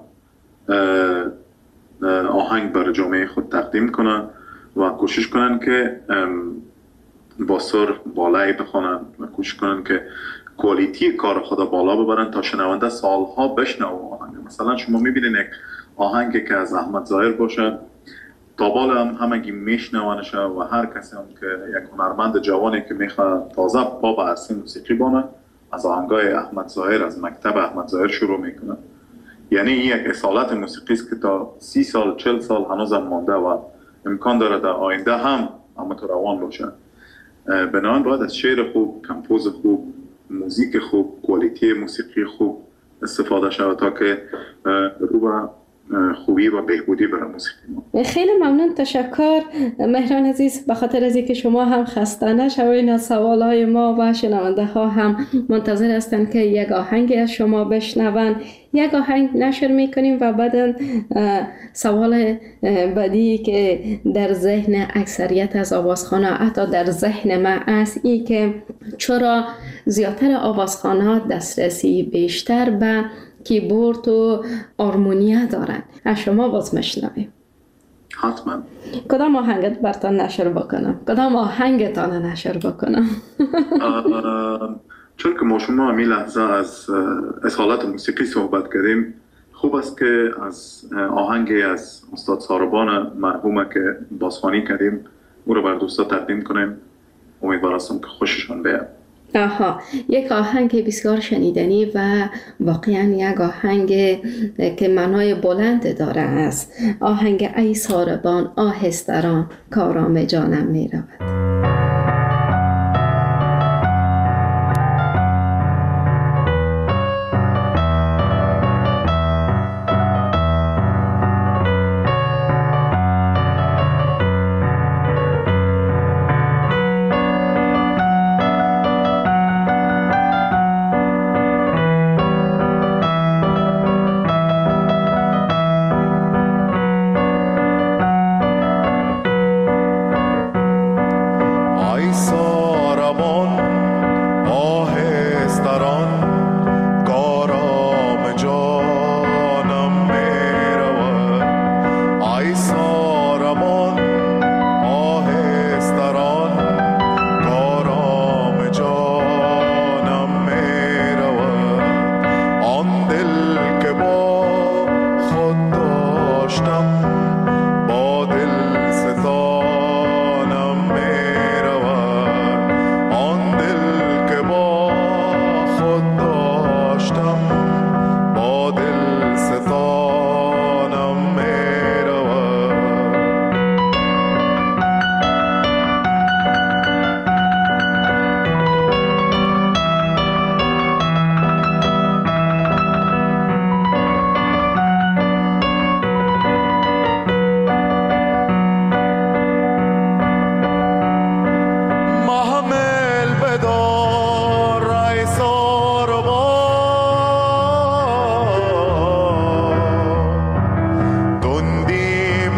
آهنگ بر جامعه خود تقدیم کنن و کوشش کنن که با سر بالایی بخونن و کوشش کنن که کوالیتی کار خود بالا ببرن تا شنونده سالها بشنوه آهنگ. مثلا شما میبینین یک آهنگی که از احمد ظاهر باشه تا بالا هم همگی میشنوانشه و هر کسی هم که یک هنرمند جوانی که میخواد تازه پا به عرصه موسیقی بانه از آهنگای احمد ظاهر، از مکتب احمد ظاهر شروع میکنه. یعنی این یک اصالت موسیقی است که تا 30 سال 40 سال هنوز هم مانده و امکان داره در آینده هم همونطور روان باشه. بنابراین باید از شعر خوب، کمپوز خوب، موزیک خوب، کوالیتی موسیقی خوب استفاده شود تا که رو به خوبی و بهبودی برای موسیقی ما. خیلی ممنون، تشکر مهران عزیز، به خاطر از اینکه شما هم خسته نشوین. از سوالهای ما و شنونده ها هم منتظر هستند که یک آهنگ از شما بشنون. یک آهنگ نشر میکنیم و بعد سوال بعدی که در ذهن اکثریت از آوازخوان‌ها، حتی در ذهن من است، این که چرا زیادتر آوازخوان‌ها دسترسی بیشتر به کیبورد و آرمونیا دارن. از شما باز میشنویم. حتما. کدام آهنگت براتون نشر بکنم؟ کدام آهنگتان نشر بکنم؟ چون که ما شما همین لحظه از اصالت موسیقی صحبت کردیم، خوب است که از آهنگی از استاد ساربان مرحومه که بازخوانی کردیم او رو بر دوستا تقدیم کنیم. امیدوار هستم که خوششان بیاد. یک آهنگ بسیار شنیدنی و واقعا یک آهنگ که معنای بلند داره است. آهنگ ای ساربان آهستران کارام جانم می رود.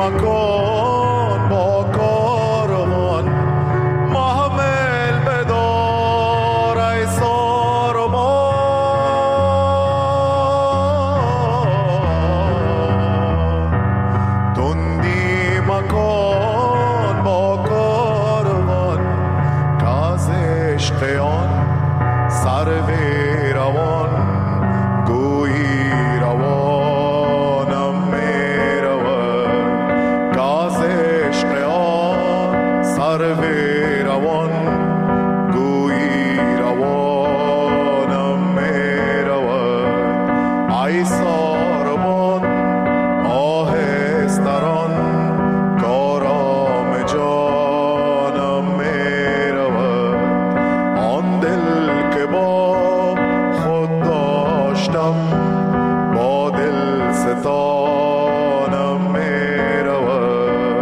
مکن با کاروان محمل بدار ای ساربان تندی مکن با کاروان که از عشق آن سرو روان گویی روانم می رود که از عشق آن سرو روان گویی روانم می رود ای ساربان آهستران کارام جانم می رود آن دل که با خود داشتم با دل ستانم می رود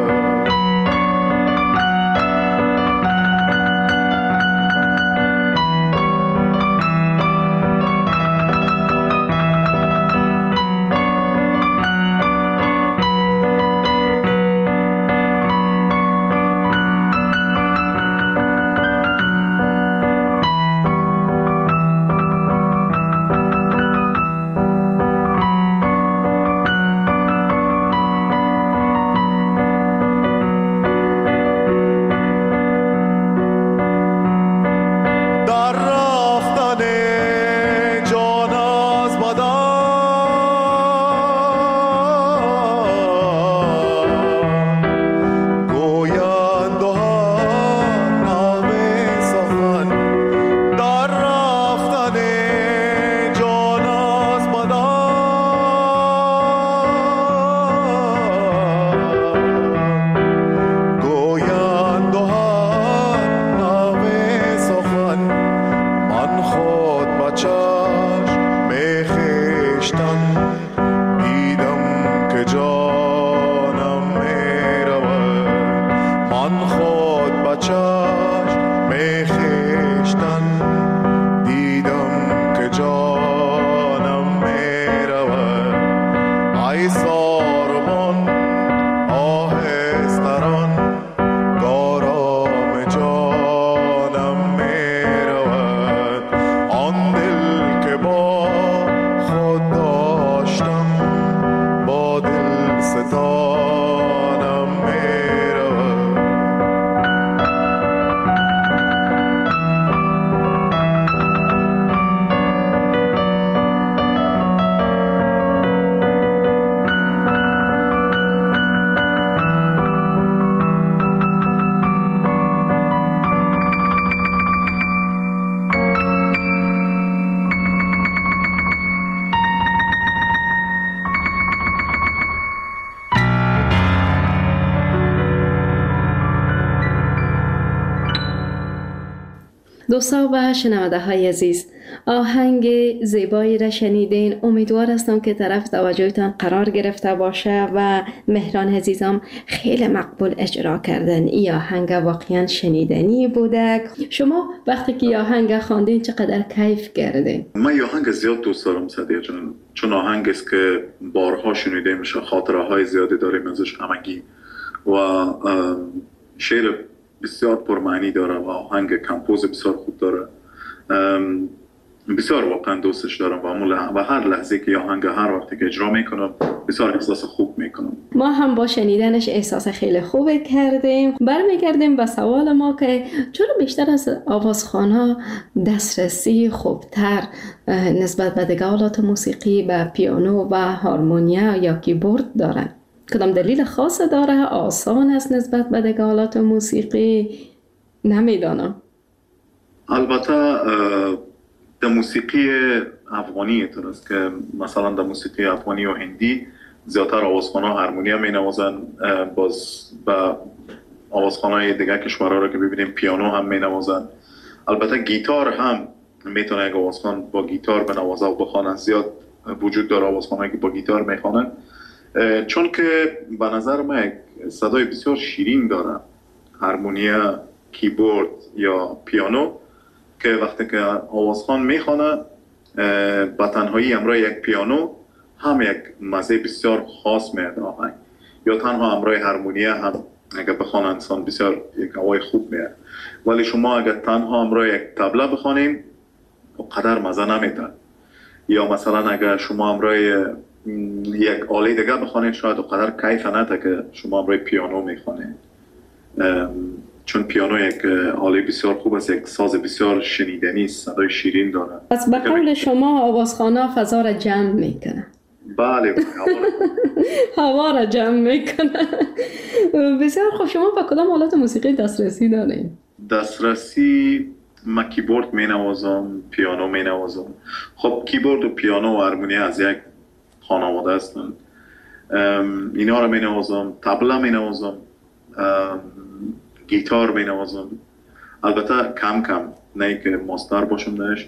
در رفتن جان از بدن گویند و هر نغمه سخن در رفتن جان از بدن گویند و هر نغمه سخن من خود به چشم می خویشتن دیدم که جانم می رود من خود به چشم می خویشتن دیدم که جانم می رود ای ساربان آهستران کارام جانم می رود آن دل که با خود داشتم با دل ستانم می رود دوستان و شنونده های عزیز، آهنگ زیبایی را شنیدین. امیدوار هستم که طرف توجهتان قرار گرفته باشه و مهران عزیزم خیلی مقبول اجرا کردن. این آهنگ واقعا شنیدنی بوده. شما وقتی که آهنگ خواندین چقدر کیف کردین؟ من این آهنگ زیاد دوست دارم صدیق جان، چون آهنگ است که بارها شنیده میشه، خاطره های زیادی داریم ازش همگی و شعر بسیار پرمعنی داره و آهنگ کمپوز بسیار خوب داره. بسیار واقعا دوستش دارم و هر لحظه که آهنگ هر وقتی که اجرا میکنم بسیار احساس خوب میکنم. ما هم با شنیدنش احساس خیلی خوب کردیم. برمیگردیم به سوال ما که چرا بیشتر از آوازخوان‌ها دسترسی خوبتر نسبت به دیگه آلات موسیقی به پیانو و هارمونیا یا کیبورد دارن؟ کدام دلیل خاص داره؟ آسان است نسبت به دیگه آلات موسیقی؟ نمیدانم. البته در موسیقی افغانی اینطور است که مثلا در موسیقی افغانی و هندی زیادتر آوازخوان‌ها هارمونیا می نوازن، باز با آوازخوان‌های دیگه کشورها رو که ببینیم پیانو هم می نوازن. البته گیتار هم میتونه یک آوازخوان با گیتار بنوازه و بخوانه. زیاد وجود داره آوازخوان‌هایی که با گیتار میخوانن، چون که به نظر من صدای بسیار شیرین داره هارمونیا، کیبورد یا پیانو، که وقتی که آوازخوان میخوانه با تنهایی همراه یک پیانو هم یک مزه بسیار خاص میده آهنگ. یا تنها همراه هارمونیه هم اگر بخوان انسان بسیار یک هوای خوب میاد. ولی شما اگر تنها همراه یک طبله بخوانیم قدر مزه نمیده. یا مثلا اگر شما همراه یک آله دیگه بخوانید شاید قدر کیف نده که شما همراه پیانو میخوانید، چون پیانو یک آله بسیار خوب است، یک ساز بسیار شنیدنی است، صدای شیرین داره. پس به قول شما آوازخوان‌ها فضا را جمع میکنه. بله هوا را جمع میکنه. بسیار خوب. شما با کدام آلات موسیقی دسترسی دارین؟ دسترسی من کیبورد می نوازم، پیانو می نوازم. خب کیبورد و پیانو و هارمونی از یک خانواده هستند. اینا رو می نوازم، طبله می نوازم، گیتار می نوازم. البته کم کم، نه که ماستر باشم درش.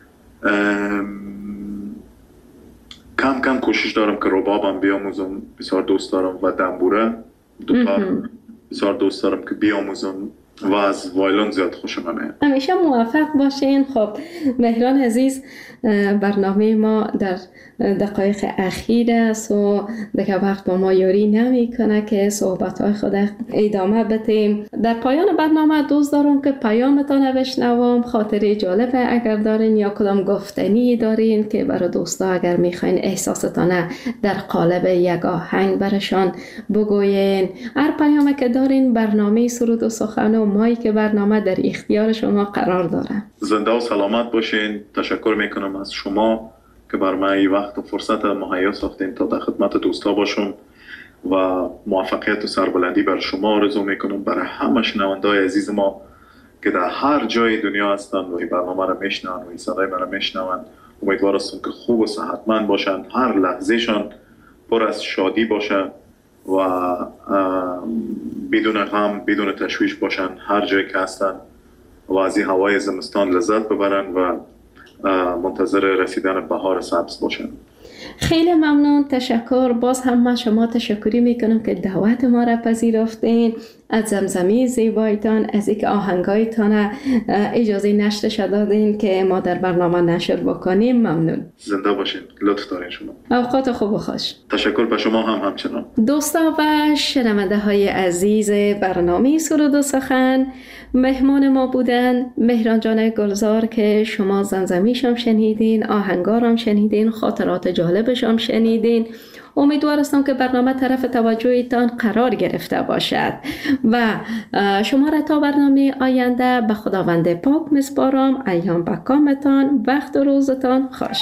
کم کم کوشش دارم که ربابم بیاموزم، بسیار دوست دارم، و دنبوره دوتار بسیار دوست دارم که بیاموزم، و از وایلون زیاد خوشم میاد. همیشه موفق باشین. خب مهران عزیز، برنامه ما در دقایق اخیر است و دیگه وقت با ما یاری نمیکنه که صحبت‌های خود ادامه بدیم. در پایان برنامه دوست دارم که پیامتان بشنوم، خاطره جالبه اگر دارین یا کدام گفتنی دارین که برای دوستا اگر میخواین احساستان در قالب یک آهنگ برشان بگوین. هر پیامی که دارین برنامه سرود و سخن و مایی که برنامه در اختیار شما قرار داره. زنده و سلامت باشین. تشکر میکنم از شما که بر من این وقت و فرصت مهیا ساختین تا در خدمت دوستا باشم، و موفقیت و سربلندی بر شما آرزو میکنم، برای همه شنونده‌های عزیز ما که در هر جای دنیا هستن و این برنامه را میشنون و این صدای من را میشنون. امیدوار هستم که خوب و صحتمند باشن، هر لحظهشان پر از شادی باشه و بدون غم، بدون تشویش باشن هر جایی که هستن، و از این هوای زمستان لذت ببرن و منتظر رسیدن بهار سبز باشن. خیلی ممنون، تشکر. باز هم من شما تشکری میکنم که دعوت ما را پذیرفتین، از زمزمه زیبایتان، از اینکه آهنگایتان اجازه نشرش دادین که ما در برنامه نشر بکنیم. ممنون. زنده باشین. لطف دارین شما. اوقات خوب و خوش. تشکر به شما هم همچنان. دوستا و شنونده های عزیز برنامه سرود و سخن، مهمان ما بودن مهران جان گلزار که شما زمزمیشم شنیدین، آهنگارم شنیدین، خاطرات جالبشم شنیدین. امیدوارم که برنامه طرف توجهتان قرار گرفته باشد و شما را تا برنامه آینده به خداوند پاک میسپارم. ایام به کامتان، وقت و روزتان خوش.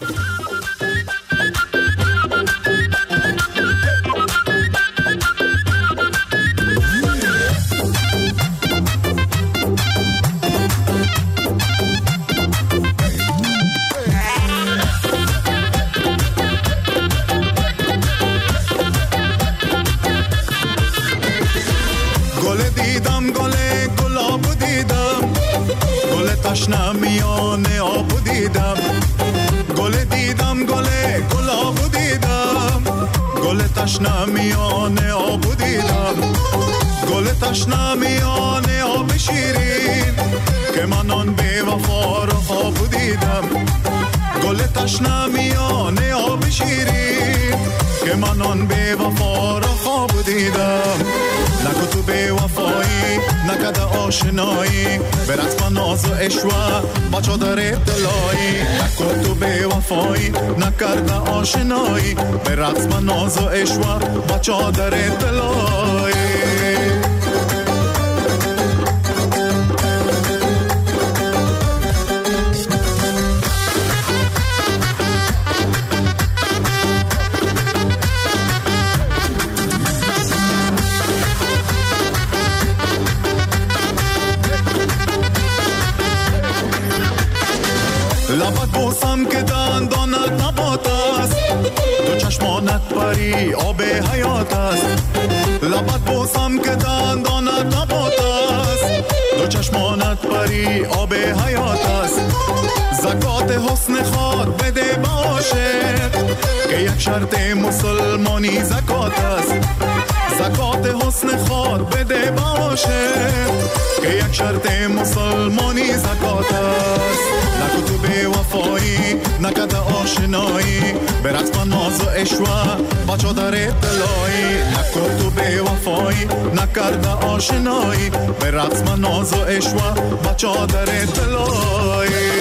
تشنه میان آب دیدم، گل دیدم، گلاب دیدم، گل تشنه میان آب دیدم، گل تشنه میان آب شیرین که من آن بی وفا را خواب دیدم، گل تشنه میان آب شیرین که من آن بی وفا را خواب دیدم. نکو تو بی وفایی نکده آشنایی، برت من ناز و اشوه با چادر دلایی. نکو تو بی وفایی نکرده آشنایی، برت من ناز و اشوه با چادر دلایی. لبت بوسم که دندانت نبات است، دو چشمانت پری آب حیات است. لبت بوسم که دندانت نبات است، دو چشمانت پری آب حیات است. زکات حسن خود بده به عاشق که یک شرط مسلمانی زکات است. زکات حسن خود بده به عاشق عاشق که یک شرط مسلمانی زکات است. نکو تو به وفایی نکد آشنایی به رقص ناز و عشوه با چادر طلایی. نکو تو به وفایی نکرد آشنایی به رقص ناز و عشوه با چادر طلایی.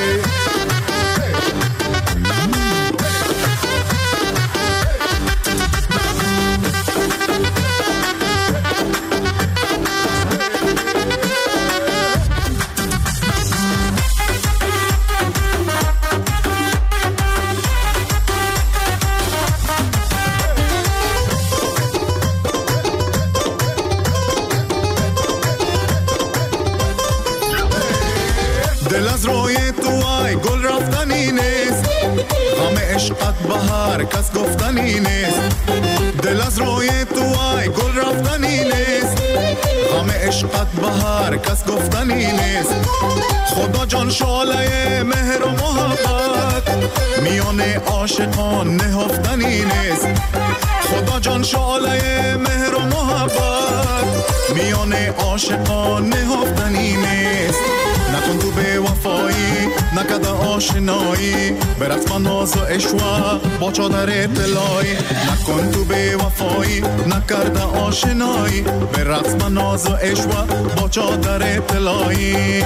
دل از روی تو ای گل رفتنی نیست، غم عشقت بهر کس گفتنی نیست. دل از روی تو ای گل رفتنی نیست، غم عشقت بهر کس گفتنی نیست. خدا جان شعله مهر و محبت میان عاشقان نهفتنی نیست. خدا جان شعله مهر و محبت میان عاشقان نهفتنی نیست. نکن تو به وفایی نکد آشنایی به رقص ناز و عشوه با چادر طلایی. نکن تو به وفایی نکرد آشنایی به رقص ناز و عشوه با چادر طلایی.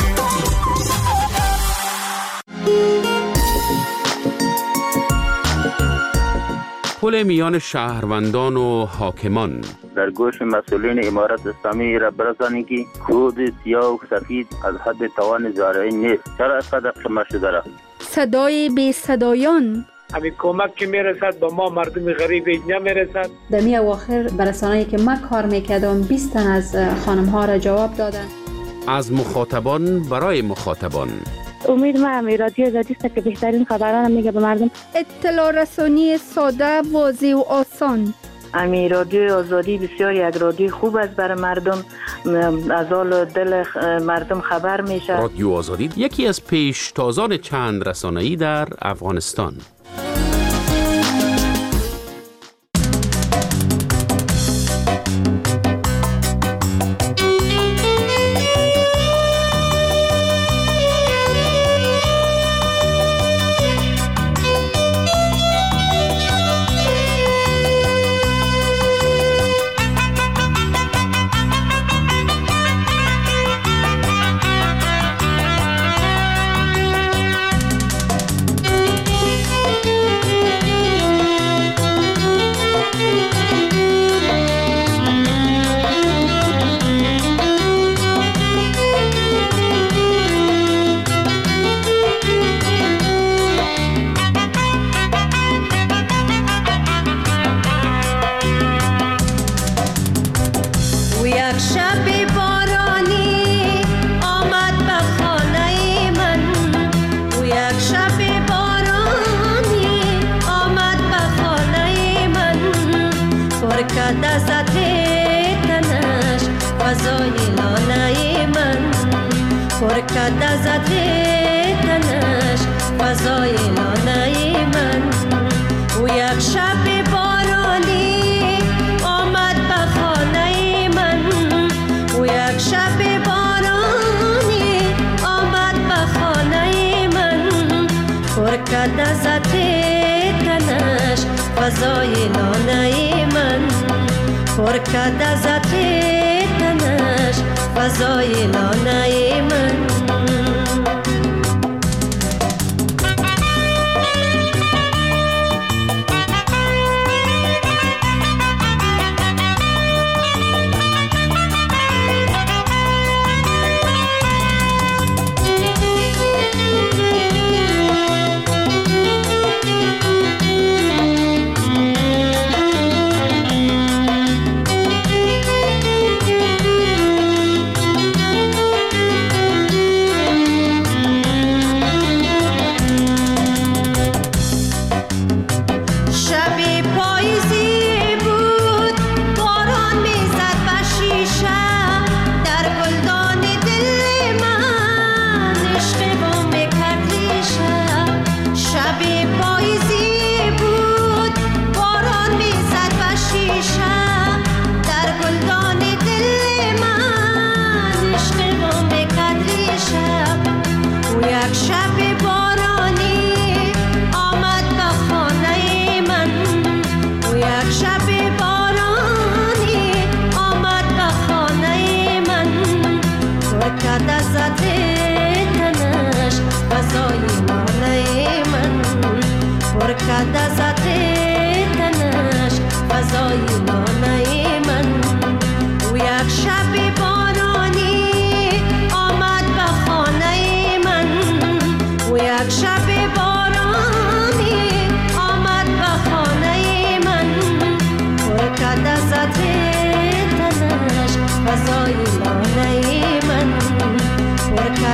پل میان شهروندان و حاکمان. در گوش مسئولین امارت اسلامی را برسانید که کود سیاه و سفید از حد توان زارعی نیست. چرا اینقدر خمه شده را؟ صدای بی صدایان. همین کمک که میرسد با ما مردم غریب نمیرسد. در می اواخر برسانه‌ای که من کار میکردم 20 تن از خانم ها را جواب دادن. از مخاطبان برای مخاطبان. امید ما رادیو آزادی است که بهترین خبران میگه به مردم. اطلاع رسانی ساده، واضح و آسان. امی رادیو آزادی بسیار یک رادیو خوب است برای مردم، از حال دل مردم خبر میشه. رادیو آزادی یکی از پیشتازان چند رسانه‌ای در افغانستان.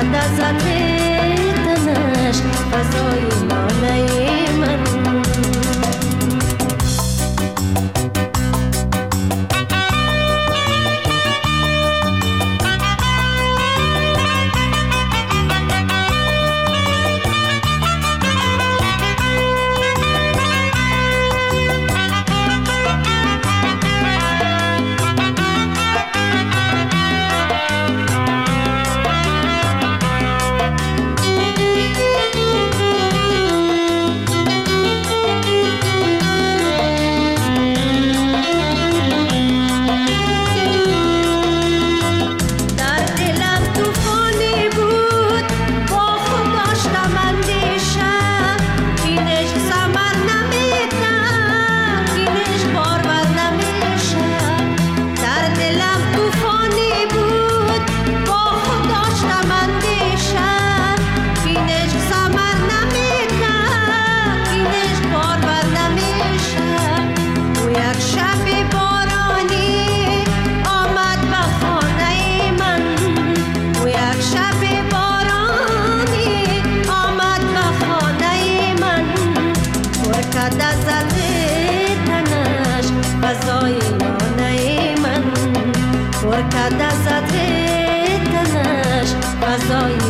پرکد از تنش فضای نانه من. فضای